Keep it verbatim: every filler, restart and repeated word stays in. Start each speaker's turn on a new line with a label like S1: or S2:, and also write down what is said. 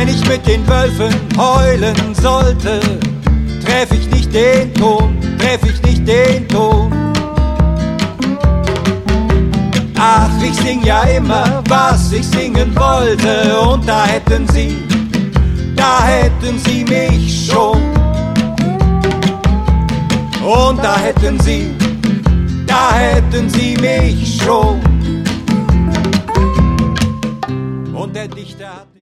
S1: Wenn ich mit den Wölfen heulen sollte, treff ich nicht den Ton, treff ich nicht den Ton. Ach, ich sing ja immer, was ich singen wollte, und da hätten Sie, da hätten Sie mich schon. Und da hätten Sie, da hätten Sie mich schon. Und der Dichter hat